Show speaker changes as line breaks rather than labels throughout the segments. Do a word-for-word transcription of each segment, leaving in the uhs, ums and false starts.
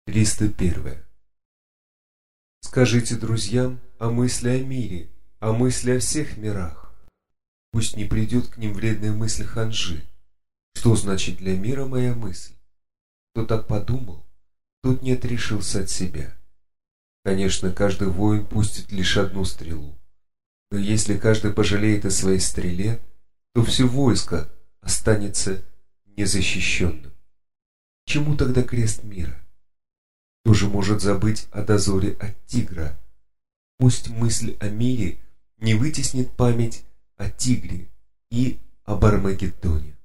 триста один. Скажите друзьям о мысли о мире, о мысли о всех мирах. Пусть не придет к ним вредная мысль ханжи. Что значит для мира моя мысль? Кто так подумал, тот не отрешился от себя. Конечно, каждый воин пустит лишь одну стрелу. Но если каждый пожалеет о своей стреле, то все войско останется незащищенным. Чему тогда крест мира? Кто же может забыть о дозоре от тигра? Пусть мысль о мире не вытеснит память о тигре и об Армагеддоне.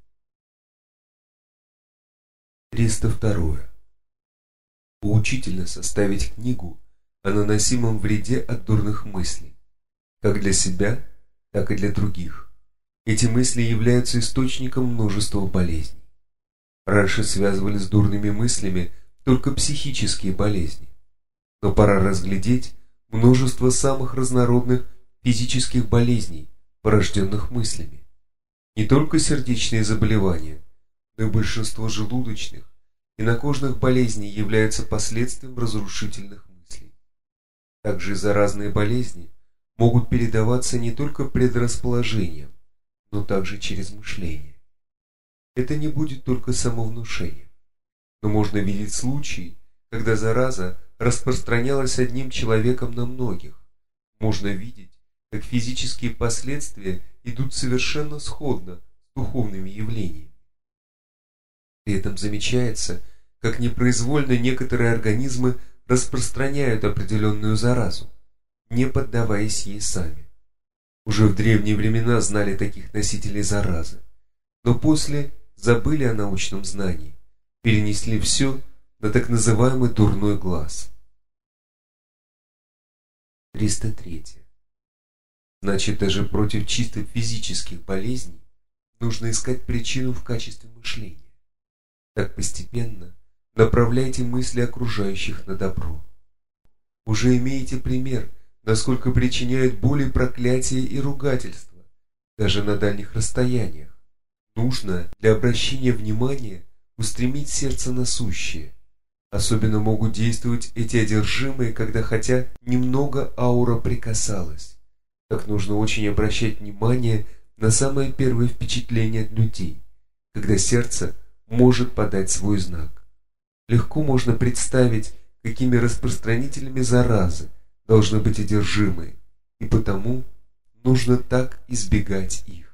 триста два. Поучительно составить книгу о наносимом вреде от дурных мыслей, как для себя, так и для других. Эти мысли являются источником множества болезней. Раньше связывали с дурными мыслями только психические болезни, но пора разглядеть множество самых разнородных физических болезней, порожденных мыслями. Не только сердечные заболевания, но и большинство желудочных и накожных болезней являются последствием разрушительных мыслей. Также заразные болезни могут передаваться не только предрасположением, но также через мышление. Это не будет только самовнушение, но можно видеть случаи, когда зараза распространялась одним человеком на многих. Можно видеть, как физические последствия идут совершенно сходно с духовными явлениями. При этом замечается, как непроизвольно некоторые организмы распространяют определенную заразу, не поддаваясь ей сами. Уже в древние времена знали таких носителей заразы, но после забыли о научном знании, перенесли все на так называемый дурной глаз. триста три. Значит, даже против чисто физических болезней нужно искать причину в качестве мышления. Так постепенно направляйте мысли окружающих на добро. Уже имеете пример, насколько причиняют боли проклятия и ругательства, даже на дальних расстояниях. Нужно для обращения внимания устремить сердце на сущее. Особенно могут действовать эти одержимые, когда хотя немного аура прикасалась. Так нужно очень обращать внимание на самое первое впечатление от людей, когда сердце может подать свой знак. Легко можно представить, какими распространителями заразы должны быть одержимые, и потому нужно так избегать их.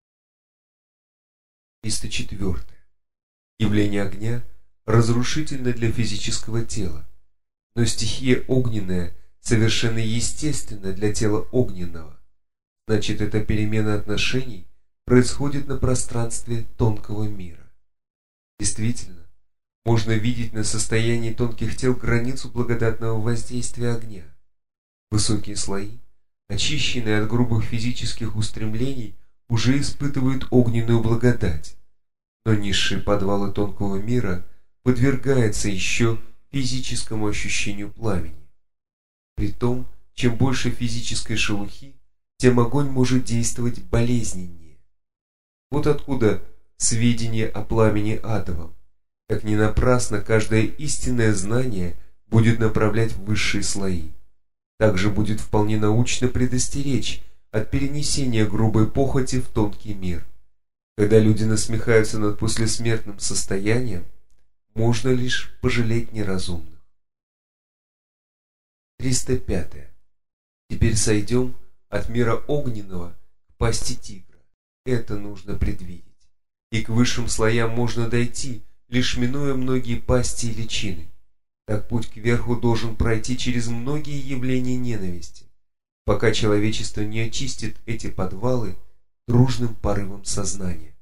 триста четыре. Явление огня разрушительно для физического тела, но стихия огненная совершенно естественна для тела огненного. Значит, эта перемена отношений происходит на пространстве тонкого мира. Действительно, можно видеть на состоянии тонких тел границу благодатного воздействия огня. Высокие слои, очищенные от грубых физических устремлений, уже испытывают огненную благодать, но низшие подвалы тонкого мира подвергаются еще физическому ощущению пламени. Притом, чем больше физической шелухи, тем огонь может действовать болезненнее. Вот откуда сведения о пламени адовом. Как не напрасно каждое истинное знание будет направлять в высшие слои. Также будет вполне научно предостеречь от перенесения грубой похоти в тонкий мир. Когда люди насмехаются над послесмертным состоянием, можно лишь пожалеть неразумных. триста пять. Теперь сойдем от мира огненного к пасти тигра. Это нужно предвидеть. И к высшим слоям можно дойти, лишь минуя многие пасти и личины. Так путь кверху должен пройти через многие явления ненависти, пока человечество не очистит эти подвалы дружным порывом сознания.